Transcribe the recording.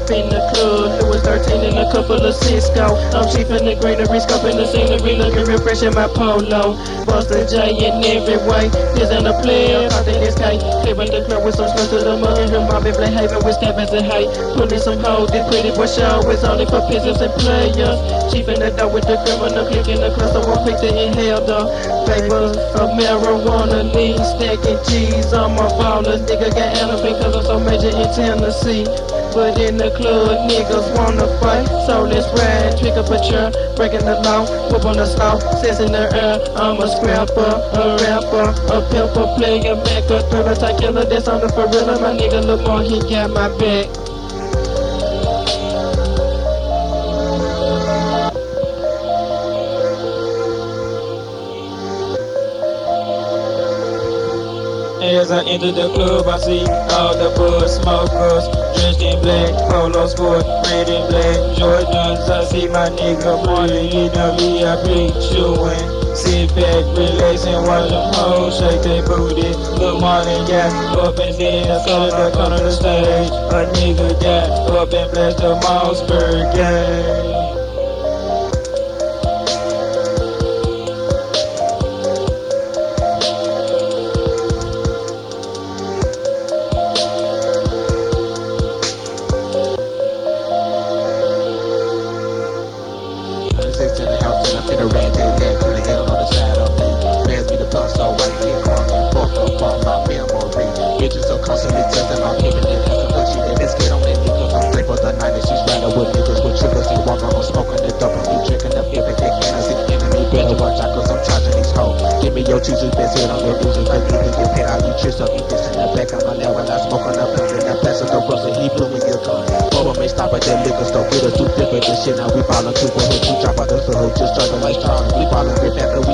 up in the club. It was 13 and a couple of Cisco. I'm chief in the greenery, scoping the scenery, looking real fresh in my polo. Bustin' J in every way. This ain't a player, I think it's K. Clearing the club with some slugs to the mug. And my big black haven with stabbers and hay. Put me some hoes, this pretty boy show is only for pigeons and players. Chief in the dough with the criminal click in the club, so I'm quick to inhale the vapors of marijuana. Lean stacking G's on my ballers. Nigga got elephant cause I'm so major in Tennessee. But in the club, niggas wanna fight. So let's ride, trick up a chair, breaking the law, whoop on the slow, sits in the air. I'm a scrapper, a rapper, a pimper, player, back, a thriller, type killer. That's on the for real. My nigga Lamar, he got my back. As I enter the club, I see all the bud smokers dressed in black, polo sport, red and black Jordans. I see my nigga Marley in the VIP chewing. Sit back, relax, and watch them hoes shake their booty. Lil' Marley got up and dance on the corner of the stage. A nigga got up and blessed the Mossberg gang. To the house and I'm in a red head to the hell on the side of me. Pass me the blunt so I can get crunk and fuck up on my memory. Bitches so constantly testing my pivot and that's some good shit. That biscuit on that niggas. I'm straight for the 90s. She's riding with niggas with triggers. He walking on smoking the dope and me drinking up every day. And I see the enemy better watch out cause I'm charging these hoes. Give me your choosers, best hit on your losers. Cause you can get paid all you tricks up. Eat this in the back of my lap while I smoking up and that plastic no rust and he blew me your gun. Bubba may stop at that liquor store. Get us too different this shit. Now we ballin' too, but we drop out the hood. Just driving like Charles. We ballin' right back.